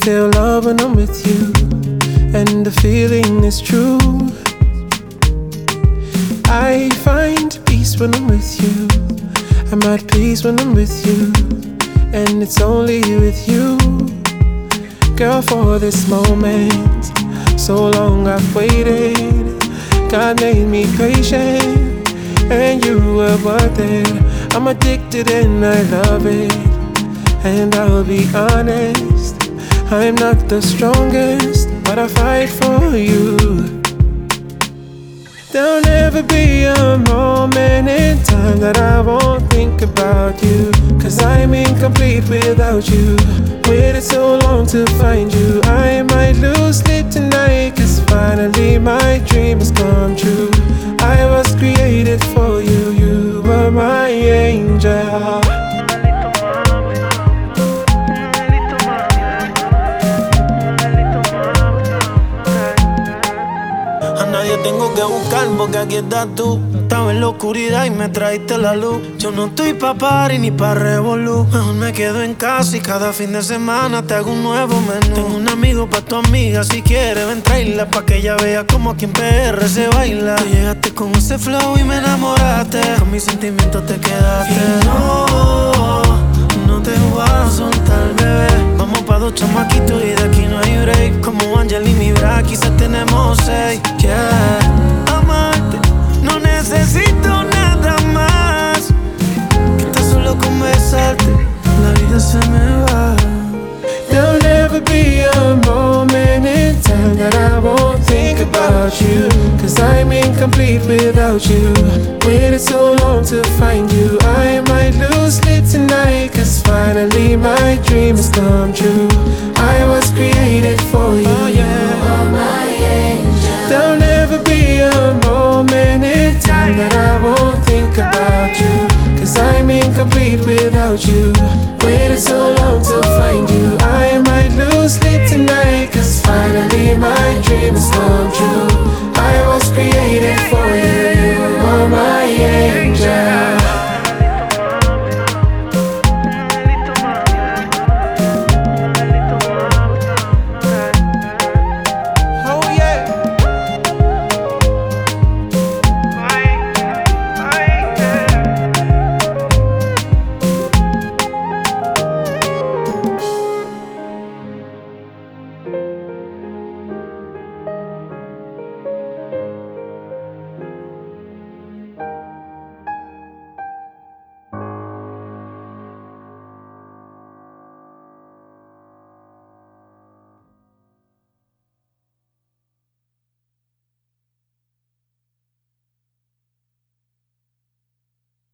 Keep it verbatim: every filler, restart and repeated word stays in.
feel love when I'm with you, and the feeling is true. I find peace when I'm with you. I'm at peace when I'm with you, and it's only with you. Girl, for this moment, so long I've waited. God made me patient, and you were worth it. I'm addicted and I love it, and I'll be honest, I'm not the strongest, but I fight for you. There'll never be a moment in time that I won't think about you, 'cause I'm incomplete without you. Waited so long to find you. I might lose sleep tonight, 'cause finally my dream has come true. I was created for you, you were my angel. Tengo que buscar porque aquí estás tú. Estaba en la oscuridad y me traiste la luz. Yo no estoy pa' party ni pa' revolú. Mejor me quedo en casa y cada fin de semana te hago un nuevo menú. Tengo un amigo pa' tu amiga, si quieres ven traerla, pa' que ella vea como aquí en P R se baila. Tú llegaste con ese flow y me enamoraste. Con mis sentimientos te quedaste. Y no, no te voy a soltar, bebé. Vamos pa' dos chamaquitos y de aquí no hay break. Como Angel y mi bra, quizás tenemos seis. Yeah, amarte, no necesito nada más que tan solo con besarte, la vida se me va. There'll never be a moment in time that I won't think about you, 'cause I'm incomplete without you. Waited so long to find you. I might lose sleep tonight, 'cause finally my dream has come true. I was created for you, oh, yeah. You are my angel. There'll never be a moment in time that I won't think about you, 'cause I'm incomplete without you. Waited so long to find you. I might lose sleep tonight, 'cause finally my dream has come true. I was created for you, you are my angel. Thank you.